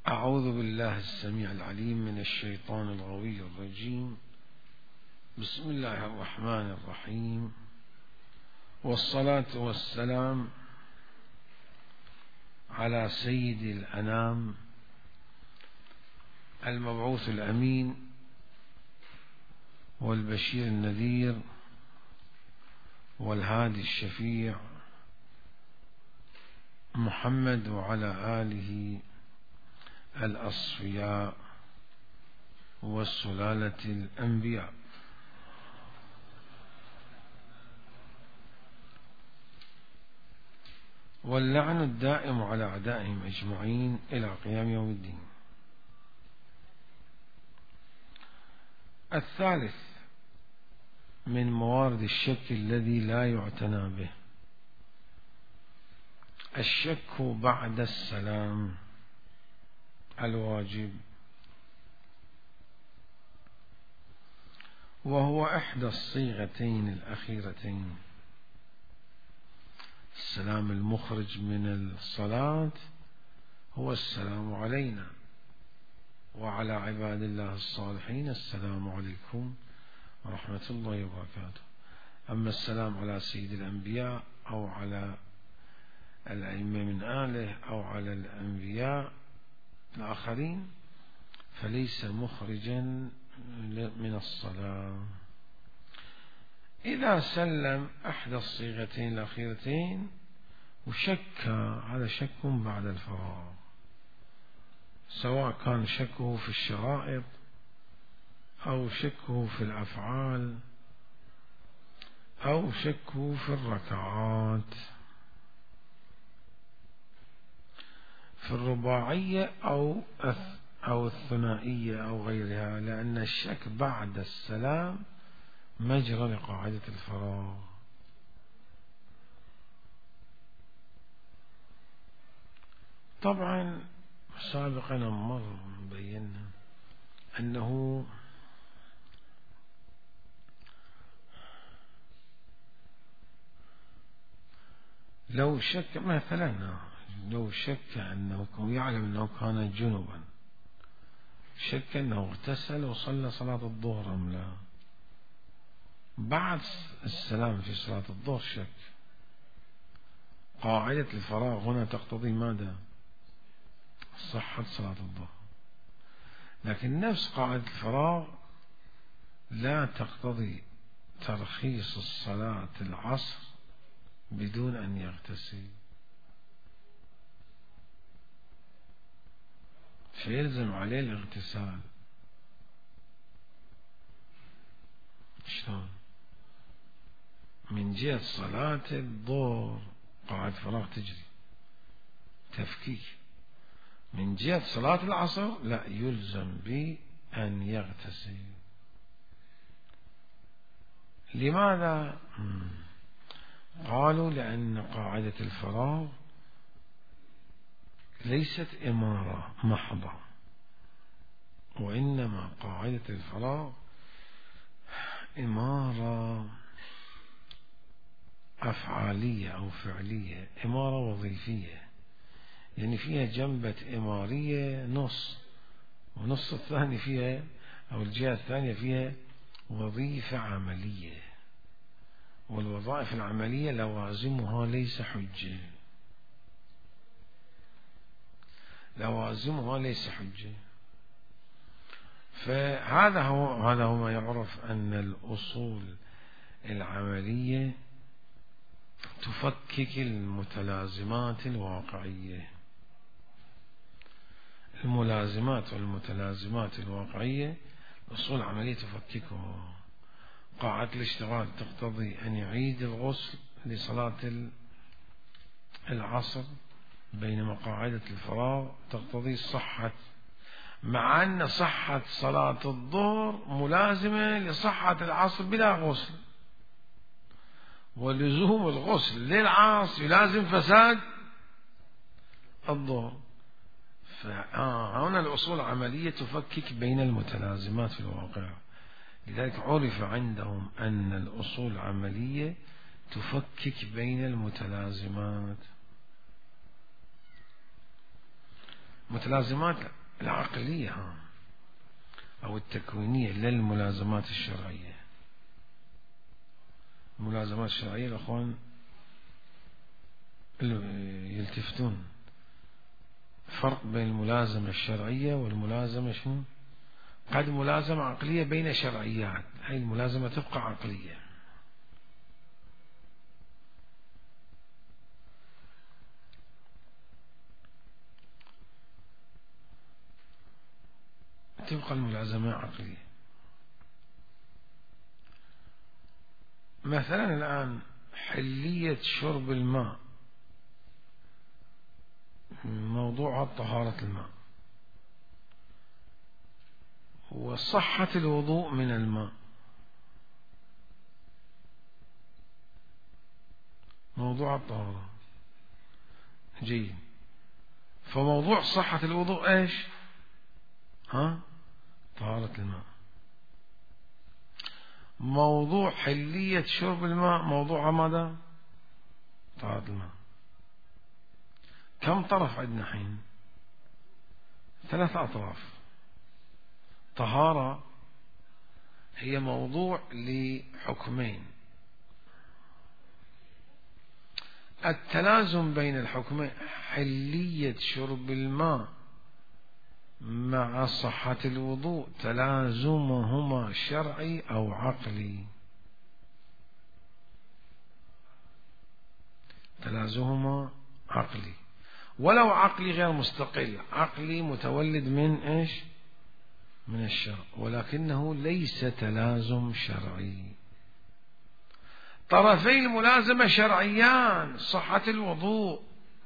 أعوذ بالله السميع العليم من الشيطان الغوي الرجيم. بسم الله الرحمن الرحيم، والصلاة والسلام على سيد الأنام المبعوث الأمين والبشير النذير والهادي الشفيع محمد وعلى آله الأصفياء والسلالة الأنبياء. واللعن الدائم على أعدائهم أجمعين إلى قيام يوم الدين. الثالث من موارد الشك الذي لا يعتنى به الشك بعد السلام الواجب، وهو إحدى الصيغتين الأخيرتين. السلام المخرج من الصلاة هو السلام علينا وعلى عباد الله الصالحين، السلام عليكم ورحمة الله وبركاته. أما السلام على سيد الأنبياء أو على الأئمة من آله أو على الأنبياء الآخرين فليس مخرجا من الصلاة. إذا سلم أحدى الصيغتين الأخيرتين وشك، هذا شك بعد الفراغ، سواء كان شكه في الشرائط أو شكه في الأفعال أو شكه في الركعات، في الرباعية أو الثنائية أو غيرها، لأن الشك بعد السلام مجرى لقاعدة الفراغ. طبعا سابقا مر بينا أنه لو شك مثلا، لو شك أنه يعلم أنه كان جنبا، شك أنه اغتسل وصلى صلاة الظهر أم لا، بعد السلام في صلاة الظهر شك، قاعدة الفراغ هنا تقتضي ماذا؟ صحة صلاة الظهر. لكن نفس قاعدة الفراغ لا تقتضي ترخيص الصلاة العصر بدون أن يغتسل، فيلزم عليه الاغتسال. شلون؟ من جهة صلاة الظهر قاعدة فراغ تجري تفكيك، من جهة صلاة العصر لا، يلزم بأن يغتسل. لماذا؟ قالوا لأن قاعدة الفراغ ليست إمارة محضة، وإنما قاعدة الفراغ إمارة أفعالية أو فعلية، إمارة وظيفية، يعني فيها جنبة إمارية نص، ونص الثاني فيها أو الجهة الثانية فيها وظيفة عملية، والوظائف العملية لوازمها ليس حجة، لوازمها ليس حجة. فهذا هو ما يعرف أن الأصول العملية تفكك المتلازمات الواقعية. الملازمات والمتلازمات الواقعية الأصول العملية تفككها. قاعدة الاشتغال تقتضي أن يعيد الغسل لصلاة العصر، بينما قاعدة الفراغ تقتضي صحة، مع أن صحة صلاة الظهر ملازمة لصحة العصر بلا غسل، ولزوم الغسل للعصر يلازم فساد الظهر. فهنا الأصول العملية تفكك بين المتلازمات في الواقع، لذلك عرف عندهم أن الأصول العملية تفكك بين المتلازمات. متلازمات العقلية أو التكوينية للملازمات الشرعية. الملازمات الشرعية الأخوان يلتفتون فرق بين الملازمة الشرعية والملازمة شنو؟ قد ملازمة عقلية بين شرعيات، هاي الملازمة تبقى عقلية. تبقى الملازمة عقلية. مثلا الآن حلية شرب الماء موضوعها طهارة الماء، وصحة الوضوء من الماء موضوع الطهارة. جيد. فموضوع صحة الوضوء ايش؟ طهارة الماء. موضوع حلية شرب الماء موضوعها ماذا؟ طهارة الماء. كم طرف عندنا حين؟ 3 أطراف. طهارة هي موضوع لحكمين، التلازم بين الحكمين، حلية شرب الماء مع صحة الوضوء تلازمهما شرعي أو عقلي؟ تلازمهما عقلي، ولو عقلي غير مستقل، عقلي متولد من ايش؟ من الشرع، ولكنه ليس تلازم شرعي. طرفي الملازمة شرعيان، صحة الوضوء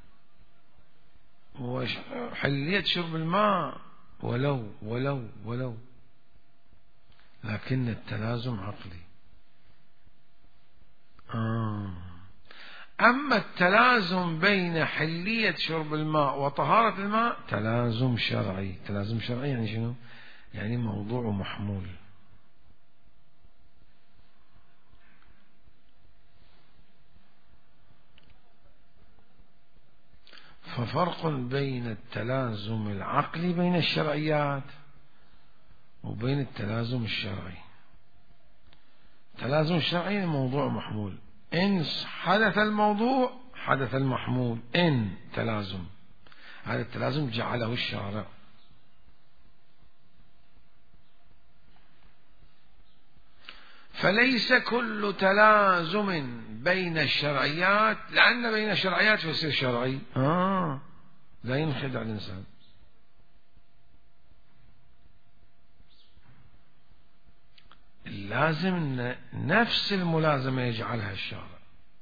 وحلية شرب الماء، ولو لكن التلازم عقلي. أما التلازم بين حلية شرب الماء وطهارة الماء تلازم شرعي. تلازم شرعي يعني شنو؟ يعني موضوع محمول. ففرق بين التلازم العقلي بين الشرعيات وبين التلازم الشرعي. التلازم الشرعي موضوع محمول، إن حدث الموضوع حدث المحمول، إن تلازم، هذا التلازم جعله الشارع. فليس كل تلازم بين الشرعيات، لأن بين الشرعيات فيصير شرعي. لا ينخدع الإنسان. لازم نفس الملازمة يجعلها الشارع.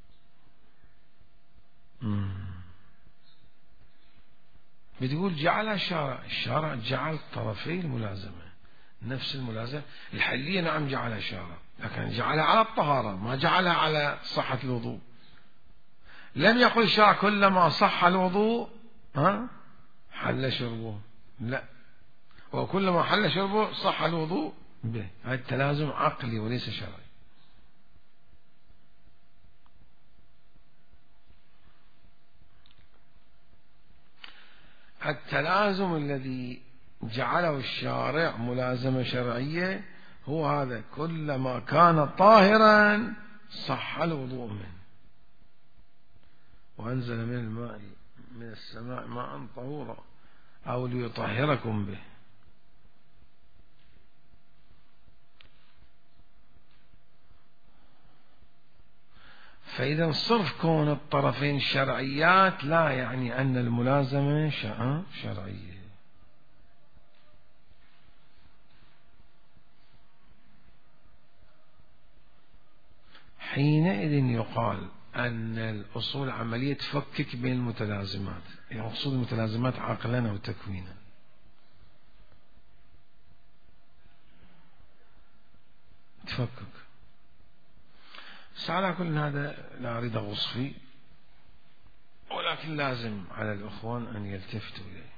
بتقول جعلها الشارع، الشارع جعل طرفي الملازمة نفس الملازمة. الحلية نعم جعلها الشارع، لكن جعلها على الطهارة، ما جعلها على صحة الوضوء. لم يقل الشارع كلما صح الوضوء حل شربه، لا، وكلما حل شربه صح الوضوء به. هذا التلازم عقلي وليس شرعي. التلازم الذي جعله الشارع ملازمة شرعية هو هذا: كلما كان طاهرا صح الوضوء منه، وأنزل من الماء من السماء ماء طهورا أو ليطهركم به. فإذا صرف كون الطرفين شرعيات لا يعني أن الملازمة شرعية. حينئذ يقال أن الأصول العملية تفكك بين المتلازمات، يعني أصول المتلازمات عقلا أو تكوينا. تفكك. بس على كل هذا لا أريد أغوص فيه، ولكن لازم على الإخوان أن يلتفتوا إليه،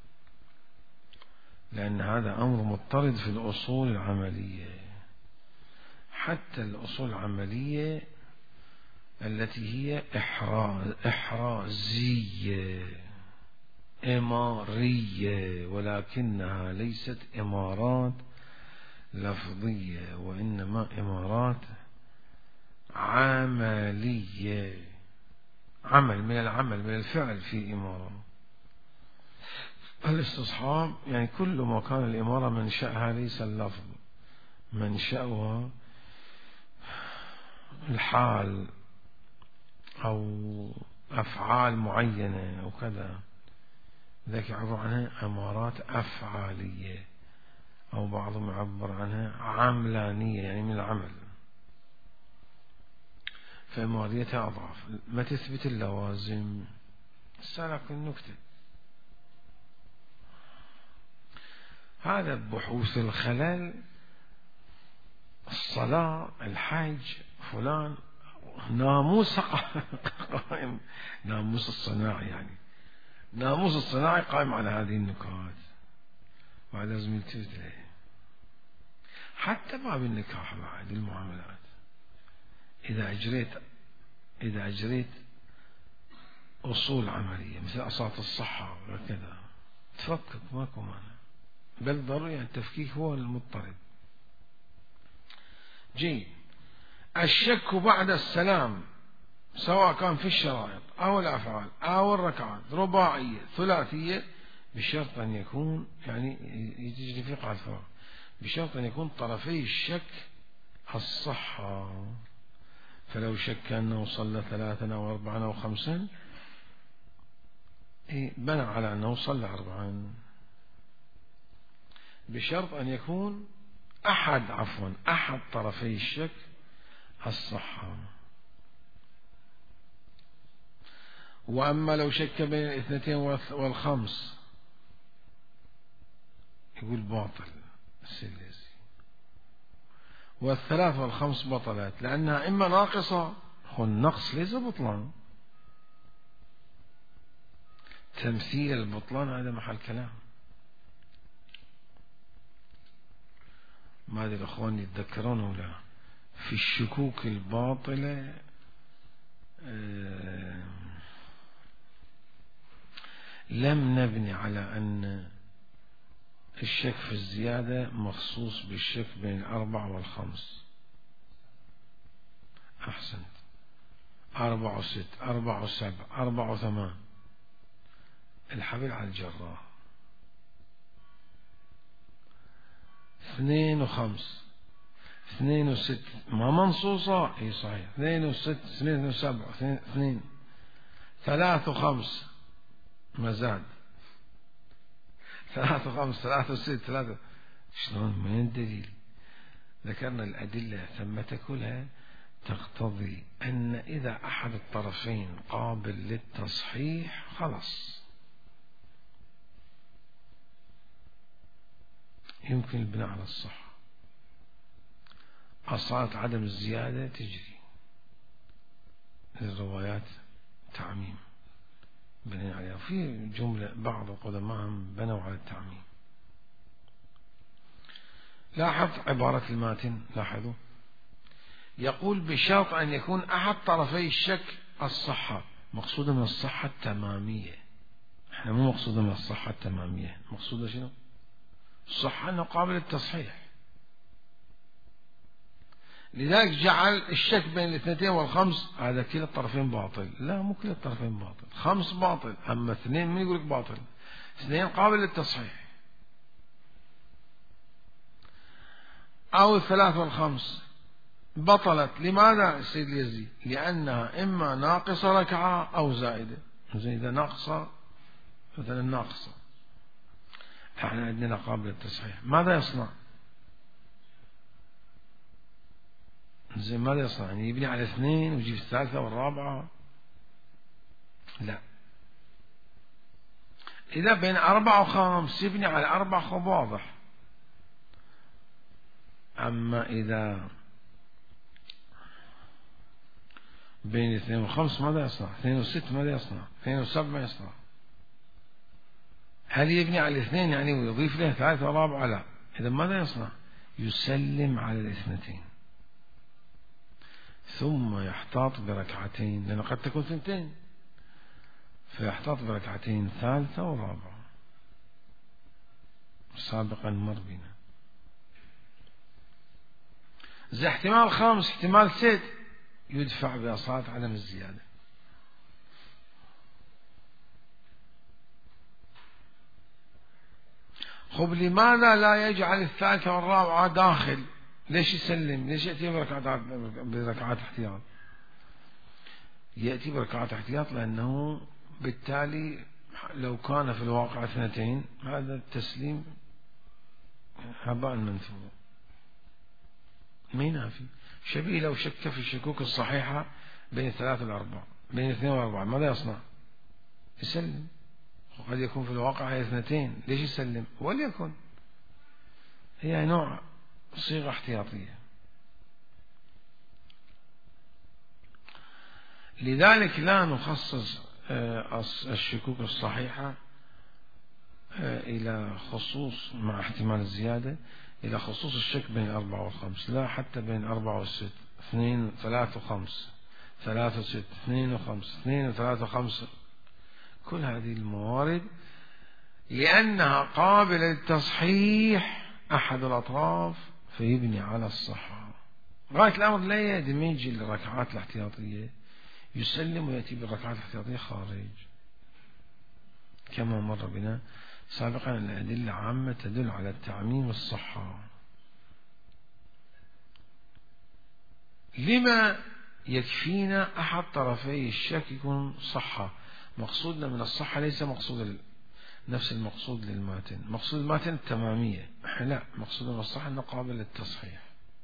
لأن هذا أمر مضطرد في الأصول العملية. حتى الأصول العملية التي هي إحرازية إمارية، ولكنها ليست إمارات لفظية، وإنما إمارات عملية، عمل من العمل، من الفعل في إمارة. الاستصحاب يعني كل ما كان الإمارة منشأها ليس اللفظ، منشأها الحال أو أفعال معينة أو كذا، ذاك يعبر عنها إمارات أفعالية، أو بعضهم يعبر عنها عملانية يعني من العمل. فإماريتها أضعف، ما تثبت اللوازم. سألك النكتة، هذا بحوث الخلل، الصلاة، الحج، فلان، ناموس قائم، ناموس الصناعي يعني، ناموس الصناعي قائم على هذه النكات، وهذا لازم يلتفت إليه. حتى باب النكاح بعد المعاملات، إذا أجريت أصول عملية مثل أصالة الصحة وكذا تفكك ماكو مانع، بل ضروري التفكيك هو المضطرد. جيد. الشك بعد السلام سواء كان في الشرائط أو الأفعال أو الركعات رباعية ثلاثية، بشرط أن يكون يعني يجري في قاعدة الفراغ، بشرط أن يكون طرفي الشك الصحة. فلو شك أنه صلى 3 أو 4 أو 5 بنى على أنه صلى 4، بشرط أن يكون أحد طرفي الشك الصحة. وأما لو شك بين 2 و5 يقول باطل السلسي، و3 و5 بطلت، لأنها إما ناقصة، النقص ليس بطلان، تمثيل البطلان هذا محل كلام. ما أدري الأخوان يتذكرون ولا في الشكوك الباطلة لم نبني على أن الشك في الزيادة مخصوص بالشك بين 4 و5. أحسنت. 4 و6 4 و7 4 و8 الحبل على الجراح. 2 و5 2 و6 ما منصوصة، اي صحيح، 2 و6 2 و7 2 3 و5 مزاد 3 و5 3 و6 3. شلون؟ من الدليل؟ ذكرنا الأدلة ثمة كلها تقتضي أن إذا أحد الطرفين قابل للتصحيح خلاص يمكن البناء على الصحة. أصالة عدم الزيادة تجري، الروايات تعميم بني عليها، في جملة بعض القدماء بنوا على التعميم. لاحظ عبارة الماتن، لاحظوا يقول بشرط أن يكون أحد طرفي الشك الصحة. مقصودة من الصحة التمامية، احنا مو مقصودة من الصحة التمامية، مقصودة شنو؟ الصحة أنه قابل للتصحيح. لذلك جعل الشك بين 2 و5 هذا كلا الطرفين باطل. لا، مو كلا الطرفين باطل، 5 باطل، أما 2 من يقول لك باطل، 2 قابل للتصحيح. أو 3 و5 بطلت. لماذا سيد يزيد؟ لأنها إما ناقصة ركعة أو زائدة. إذا ناقصة مثلا ناقصة، احنا عندنا قابل للتصحيح، ماذا يصنع؟ زين ماذا يصنع؟ يعني يبني على 2 ويجيب 3 والرابعة؟ لا. إذا بين 4 و5 يبني على 4 خب واضح. أما إذا بين 2 و5 ماذا يصنع؟ 2 و6 ماذا يصنع؟ 2 و7 ما يصنع. هل يبني على 2 يعني ويضيف له 3 ورابعة؟ لا. إذا ماذا يصنع؟ يسلم على 2 ثم يحتاط بركعتين، لأنه قد تكون 2. فيحتاط بركعتين ثالثة ورابعة سابقا مر بنا. إذا احتمال خامس احتمال ست يدفع بأصالة عدم الزيادة. خب لماذا لا يجعل الثالثة والرابعة داخل؟ ليش يسلم؟ ليش يأتي بركعات احتياط؟ يأتي بركعات احتياط لأنه بالتالي لو كان في الواقع اثنتين هذا التسليم هباء منثورا ما ينافي. شبيه لو شك في الشكوك الصحيحة بين الثلاث والأربعة، بين الاثنين والأربعة، ماذا يصنع؟ يسلم. وقد يكون في الواقع هي اثنتين، ليش يسلم؟ وليكن هي نوع صيغة احتياطية. لذلك لا نخصص الشكوك الصحيحة إلى خصوص مع احتمال الزيادة إلى خصوص الشك بين 4 والخمس، لا حتى بين 4 والست، 2 3 و5، 3 و6، 2 و5، 2 و3 و5، كل هذه الموارد لأنها قابلة للتصحيح أحد الأطراف فيبني على الصحة. غاية الأمر لا يدمج الركعات الاحتياطية، يسلم ويأتي بالركعات الاحتياطية خارج، كما مر بنا سابقا. الأدلة عامة تدل على التعميم والصحة. لما يكفينا أحد طرفي الشك يكون صحة؟ مقصودنا من الصحة ليس مقصود نفس المقصود للماتن. مقصود الماتن التمامية، لا، مقصودنا من الصحة أنه قابل للتصحيح.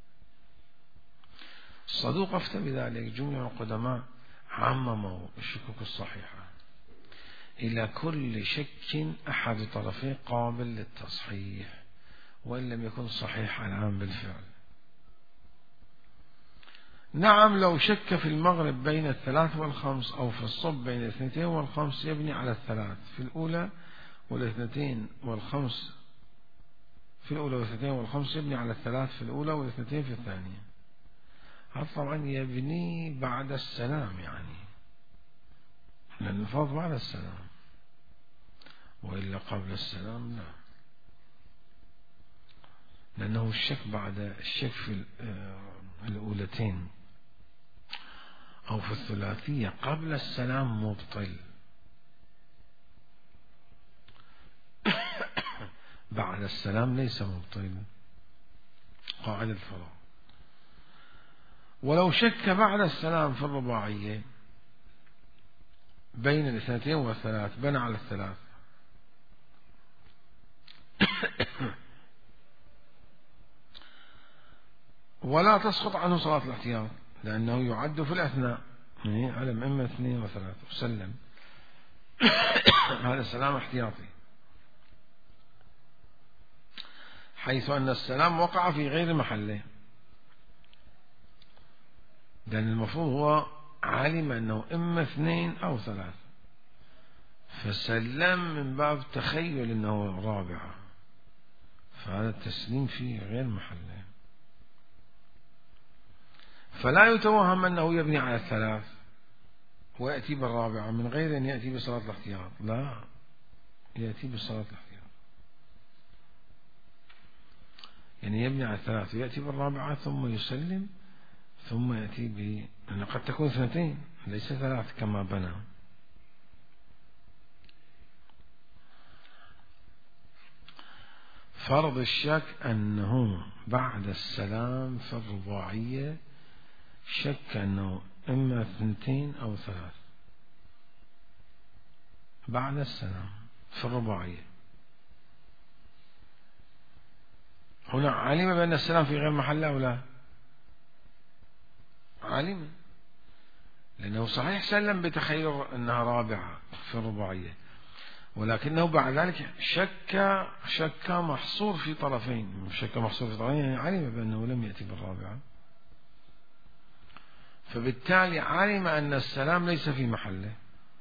الصدوق أفتى بذلك. جميع القدماء عمموا الشكوك الصحيحة إلى كل شك أحد طرفيه قابل للتصحيح وإن لم يكن صحيح الآن بالفعل. نعم، لو شك في المغرب بين 3 والخمس أو في الصبح بين 2 والخمس يبني على 3 في الأولى والاثنتين والخمس في الأولى والاثنتين والخمس يبني على 3 في الأولى والاثنتين في الثانية. هذا طبعا يبني بعد السلام، يعني لأن الفرض بعد السلام، وإلا قبل السلام لا، لأنه الشك بعد الشك في الأولتين أو في الثلاثية قبل السلام مبطل. بعد السلام ليس مبطل، قاعدة الفرض. ولو شك بعد السلام في الرباعية بين الاثنتين والثلاث بنى على 3. ولا تسقط عنه صلاة الاحتياط لأنه يعد في الأثناء، يعني علم إما 2 و3 وسلم. هذا السلام احتياطي، حيث أن السلام وقع في غير محله، لأن المفروض هو علم أنه إما 2 أو 3، فسلم من باب تخيل أنه رابعة، فهذا التسليم فيه غير محله. فلا يتوهم أنه يبني على 3 ويأتي بالرابعة من غير أن يأتي بصلاة الاحتياط، لا، يأتي بصلاة الاحتياط، يعني يبني على 3 ويأتي بالرابعة ثم يسلم ثم يأتي لأن قد تكون 2 ليس 3 كما بنى. فرض الشك أنه بعد السلام في الرباعية شك أنه إما 2 أو 3 بعد السلام في الرباعية. هنا علم بأن السلام في غير محله أو لا؟ علم، لأنه صحيح سلم بتخيل أنها رابعة في الرباعية، ولكنه بعد ذلك شك محصور في طرفين. شك محصور في طرفين يعني علم بأنه لم يأتي بالرابعة، فبالتالي علم أن السلام ليس في محله.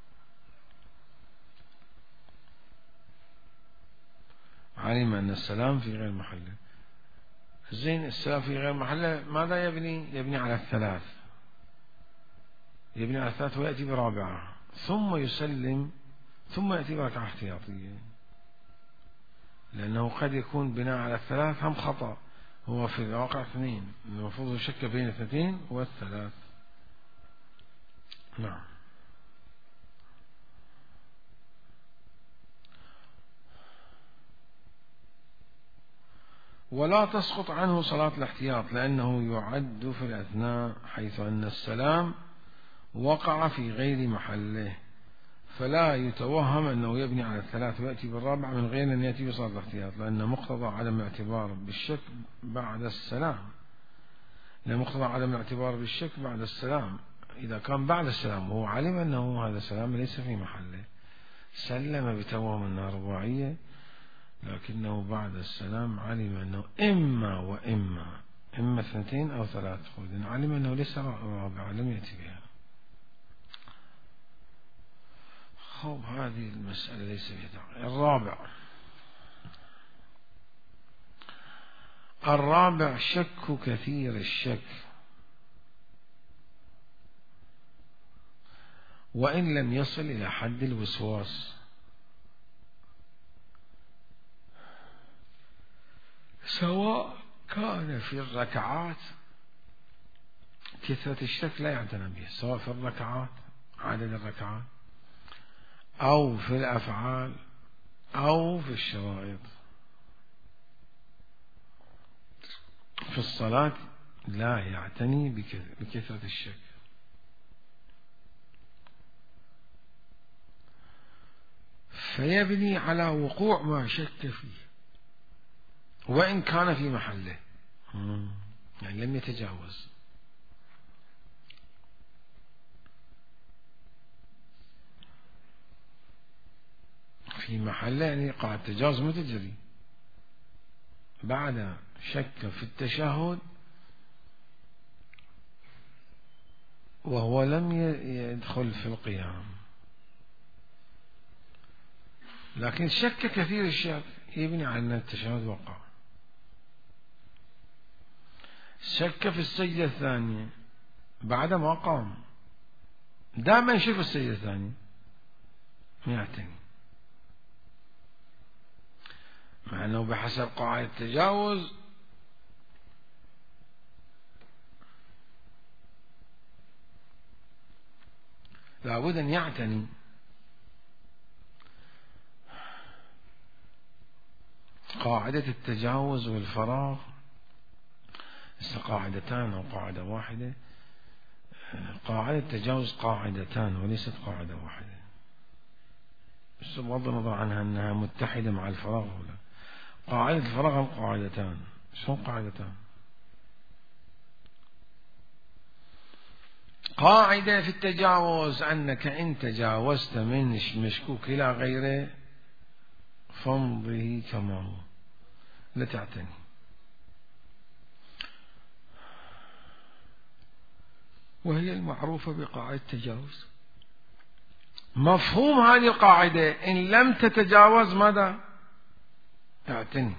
علم أن السلام في غير محله. زين، السلام في غير محله ماذا يبني؟ يبني على 3، يبني على 3 ويأتي برابعة ثم يسلم ثم يأتي بركعة احتياطية، لأنه قد يكون بناء على الثلاث هم خطأ، هو في الواقع اثنين، المفروض يشك بين الاثنين والثلاث. نعم. ولا تسقط عنه صلاة الاحتياط، لأنه يعد في الأثناء، حيث أن السلام وقع في غير محله، فلا يتوهم أنه يبني على الثلاث ويأتي بالرابع من غير أن يأتي بصلاة الاحتياط، لأن مقتضى عدم الاعتبار بالشك بعد السلام، لأن مقتضى عدم الاعتبار بالشك بعد السلام إذا كان بعد السلام وهو علم أنه هذا السلام ليس في محله، سلم بتوهم أنها رباعية، لكنه بعد السلام علم أنه إما اثنتين أو ثلاث، علم أنه ليس رابعة لم يأتي بها. خب هذه المسألة ليس بها. الرابع شك كثير الشك، وإن لم يصل إلى حد الوسواس، سواء كان في الركعات، كثرة الشك لا يعتنى به، سواء في الركعات عدد الركعات أو في الأفعال أو في الشرائط. في الصلاة لا يعتني بكثرة الشك، فيبني على وقوع ما شك فيه وإن كان في محله، يعني لم يتجاوز. في محله يعني قاعد تجاوز متجري، بعد شك في التشهد وهو لم يدخل في القيام، لكن شك كثير الشك يبني على أن التشهد وقع. شك في السجدة الثانية بعد ما قام، دائما يشك في السجدة الثانية يعتني، مع أنه بحسب قاعدة التجاوز لابد أن يعتني. قاعدة التجاوز والفراغ قاعدتان أو قاعدة واحدة. قاعدة التجاوز قاعدتان وليست قاعدة واحدة، بس بغض النظر عنها أنها متحدة مع الفراغ ولا. قاعدة الفراغ هم قاعدتان. شلون قاعدتان؟ قاعدة في التجاوز أنك إن تجاوزت من مشكوك إلى غيره فامضه كما هو، لا تعتني. وهي المعروفة بقاعدة التجاوز. مفهوم هذه القاعدة إن لم تتجاوز ماذا؟ اعتني.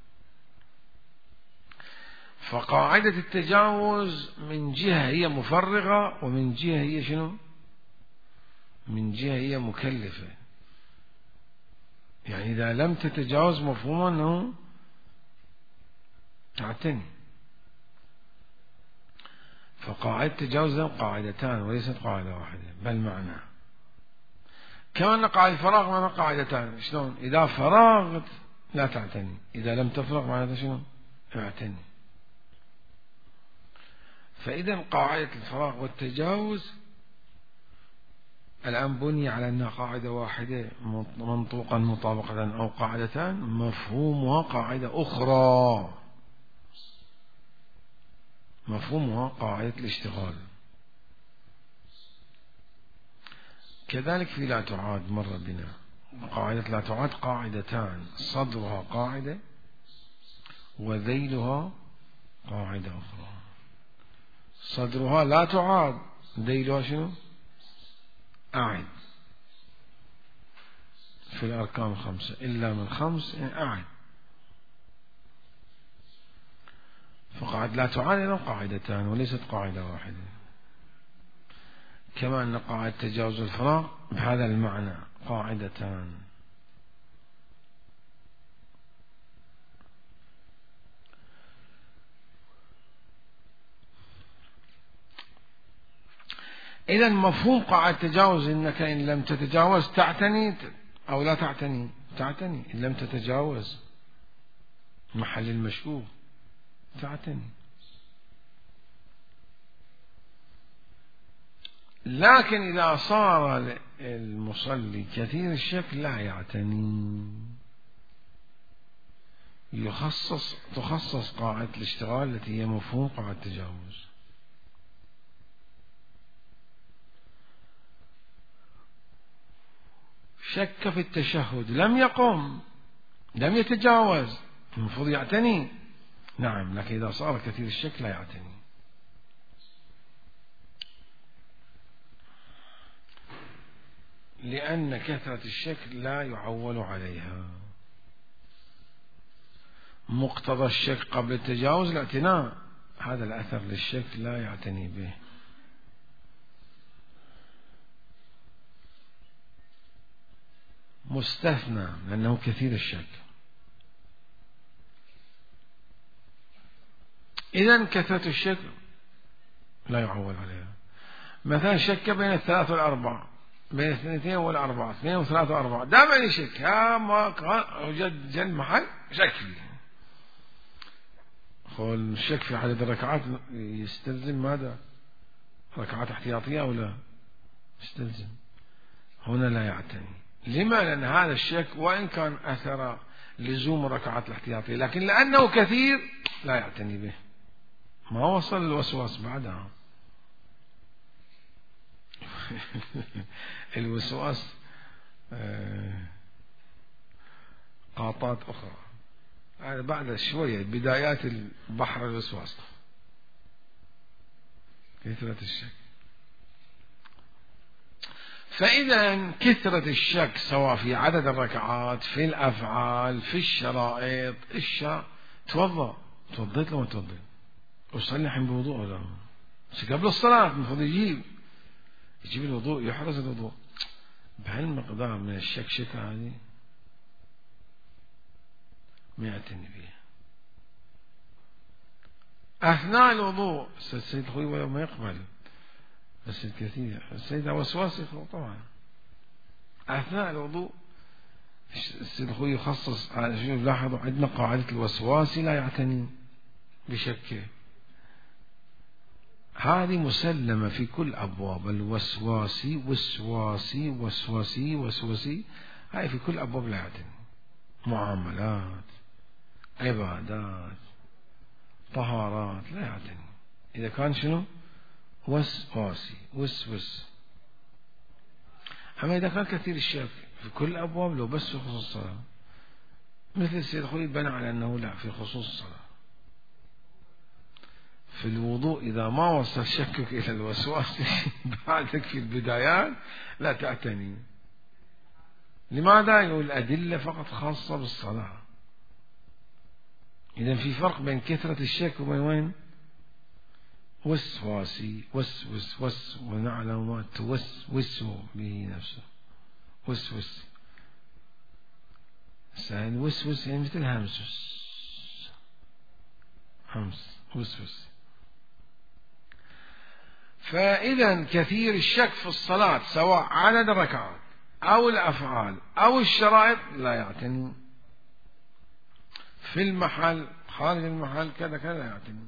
فقاعدة التجاوز من جهة هي مفرغة، ومن جهة هي شنو؟ من جهة هي مكلفة. يعني إذا لم تتجاوز مفهوم أنه اعتني. فقاعدة التجاوز قاعدتان وليست قاعدة واحدة بل معنى. كما أن قاعدة الفراغ معنى قاعدتان. شلون؟ إذا فرغت لا تعتني، إذا لم تفرغ معنى شنو؟ اعتني. فإذا قاعدة الفراغ والتجاوز الآن بني على أنها قاعدة واحدة منطوقا مطابقة أو قاعدتان، مفهومها قاعدة أخرى، مفهومها قاعدة الاشتغال. كذلك في لا تعاد مر بنا قاعدة لا تعاد قاعدتان، صدرها قاعدة وذيلها قاعدة أخرى. صدرها لا تعاد، ذيلها شنو؟ أعد. في الأركان 5 إلا من 5 أعد. فقاعدة لا تعاد إلى قاعدتان وليست قاعدة واحدة. كما أن قاعدة تجاوز الفراغ بهذا المعنى قاعدتان. إذا مفهوم قاعدة التجاوز إنك إن لم تتجاوز تعتني أو لا تعتني؟ تعتني. إن لم تتجاوز محل المشؤوم تعتني. لكن إذا صار المصلي كثير الشك لا يعتني، تخصص قاعدة الاشتغال التي هي مفهوم قاعدة التجاوز. شك في التشهد، لم يقم، لم يتجاوز، المفروض يعتني. نعم، لكن إذا صار كثير الشك لا يعتني. لأن كثرة الشك لا يعول عليها. مقتضى الشك قبل التجاوز الاعتناء، هذا الأثر للشك لا يعتني به. مستثنى لأنه كثير الشك. إذن كثرة الشك لا يعول عليها. مثلا شك بين 3 و4، بين 2 و4، 2 و3 و4، دائما يشك، ما وجد جل محل شك فيه. قول الشك في عدد الركعات يستلزم ماذا؟ ركعات احتياطية أو لا؟ يستلزم. هنا لا يعتني. لما؟ لأن هذا الشك وإن كان أثر لزوم الركعات الاحتياطية، لكن لأنه كثير لا يعتني به، ما وصل الوسواس بعدها. الوسواس قاطات أخرى، هذا بعد شوية بدايات البحر الوسواس، كثرة الشك. فإذا كثرة الشك سواء في عدد الركعات، في الأفعال، في الشرائط، توضيت لو ما توضيت، وصلي الحين بوضوء ولا قبل الصلاة المفروض يجيب الوضوء، يحرز الوضوء. بهالمقدار من الشكشكة هذه ما يعتني بها. أثناء الوضوء السيد أخوي ولا ما يقبل، بس الكثير السيد وسواس طبعا. أثناء الوضوء السيد أخوي يخصص. لاحظوا عندنا قاعدة الوسواس لا يعتني بشكه، هذه مسلمة في كل أبواب الوسواسي، وسواسي، هاي في كل أبواب لا يعتني. معاملات، عبادات، طهارات، لا يعتني. إذا كان شنو؟ وسواسي، وسوس. أما إذا كان كثير الشك في كل أبواب، لو بس في خصوص الصلاة، مثل السيد خوي بنى على أنه لا في خصوص الصلاة. في الوضوء إذا ما وصل شكك إلى الوسواس بعدك في البدايات لا تعتني. لماذا؟ يقول الأدلة فقط خاصة بالصلاة. إذا في فرق بين كثرة الشك وبين وين؟ وسواسي، وس ونعلم ما توسوس به نفسه. وسوس سهل، وسوس يعني مثل همس وسوس. فإذا كثير الشك في الصلاة سواء عدد الركعات أو الأفعال أو الشرائط لا يعتني. في المحل، خارج المحل، كذا لا يعتني.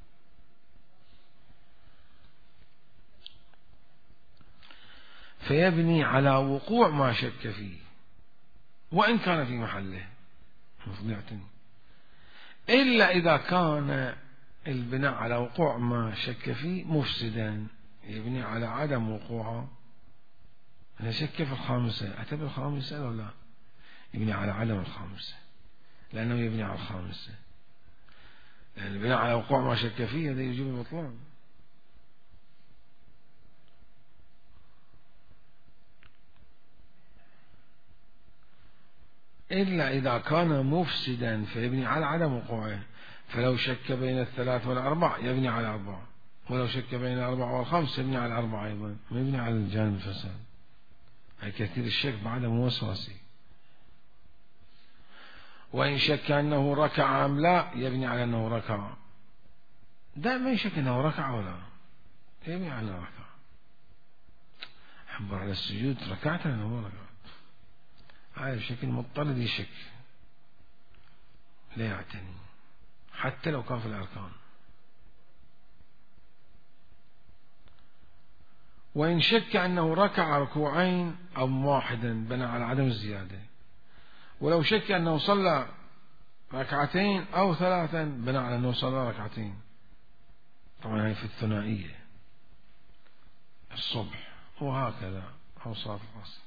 فيبني على وقوع ما شك فيه وإن كان في محله، المفروض يعتني. إلا إذا كان البناء على وقوع ما شك فيه مفسدا، يبني على عدم وقوعه. أنا شك في الخامسة، اعتبر الخامسة ولا لا؟ يبني على عدم الخامسة، لأنه يبني على الخامسة، لأن البناء على وقوع ما شك فيه هذا يجيب البطلان. إلا إذا كان مفسدا فيبني على عدم وقوعه. فلو شك بين 3 و4 يبني على 4، ولو شك بين 4 و5 يبني على 4 أيضا، ما يبني على الجانب الفساد. أي كثير الشك بعد مو وسواسي. وإن شك أنه ركع أم لا يبني على أنه ركع، دائما يشك أنه ركع ولا يبني على ركع. حبر على السجود ركعت أنا هو ركعت، هذا بشكل مضطرد يشك لا يعتني حتى لو كان في الأركان. وإن شك أنه ركع ركوعين أو واحدا بنى على عدم الزيادة. ولو شك أنه صلى ركعتين أو ثلاثا بنى على أنه صلى ركعتين. طبعا هي في الثنائية الصبح وهكذا أو صلاة العصر.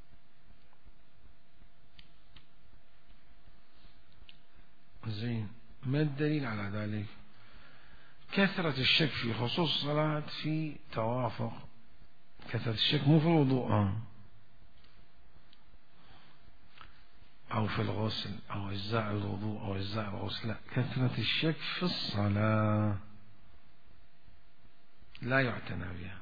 زين، ما الدليل على ذلك؟ كثرة الشك في خصوص الصلاة في توافق. كثرة الشك مو في الوضوء أو في الغسل أو أجزاء الوضوء أو أجزاء الغسل، لا، كثرة الشك في الصلاة لا يعتنى بها.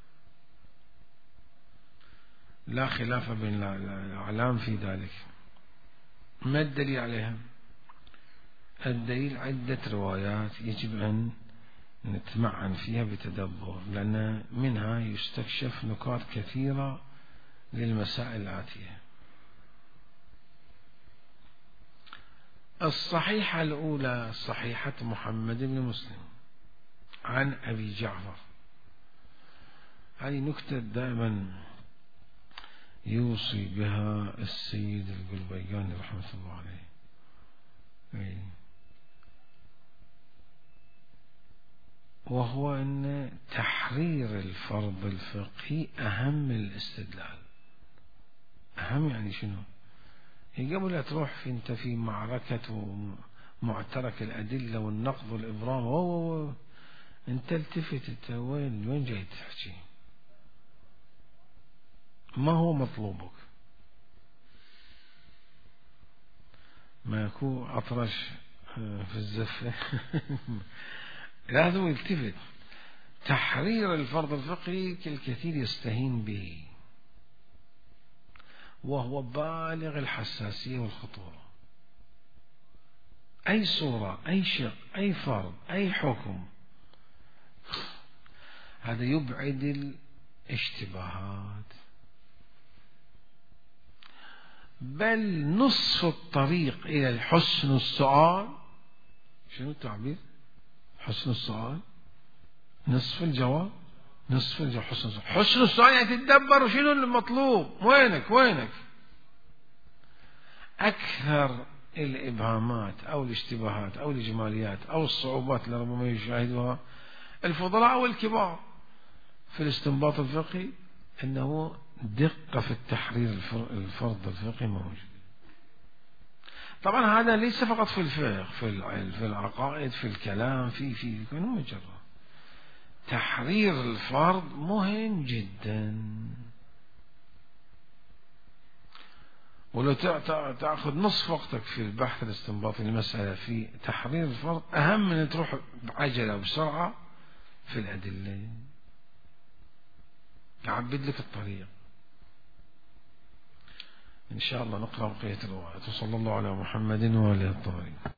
لا خلاف بين الأعلام في ذلك. ما الدليل عليها؟ الدليل عدة روايات يجب أن نتمعن فيها بتدبر، لأن منها يستكشف نقاط كثيرة للمسائل الآتية. الصحيحة الأولى صحيحة محمد بن مسلم عن أبي جعفر. هذه نكتة دائما يوصي بها السيد القلبياني رحمة الله عليه، وهو أن تحرير الفرض الفقهي أهم من الاستدلال. أهم يعني شنو؟ قبل لا تروح أنت في معركة ومعترك الأدلة والنقض والإبرام أنت التفت، أنت وين جاي تحكي؟ ما هو مطلوبك؟ ما يكون أطرش في الزفة لازم يلتفت. تحرير الفرض الفقهي الكثير يستهين به، وهو بالغ الحساسية والخطورة. أي صورة، أي شق، أي فرض، أي حكم، هذا يبعد الاشتباهات، بل نصف الطريق إلى حسن السؤال. شنو التعبير؟ حسن السؤال نصف الجواب. نصف الجواب حسن السؤال. حسن السؤال يعني تتدبر شنو المطلوب، وينك. أكثر الإبهامات أو الاشتباهات أو الإجماليات أو الصعوبات اللي ربما يشاهدها الفضلاء والكبار في الاستنباط الفقهي أنه دقة في التحرير الفرض الفقهي موجود. طبعا هذا ليس فقط في الفقه، في العقائد، في الكلام، في كل مجرد. تحرير الفرض مهم جدا. ولو تأخذ نصف وقتك في البحث الاستنباطي المسألة في تحرير الفرض أهم من تروح بعجلة وبسرعة في الأدلة، يعبد لك الطريق. إن شاء الله نقرأ بقية الروايات. وصلى الله على محمد وآله الطاهرين.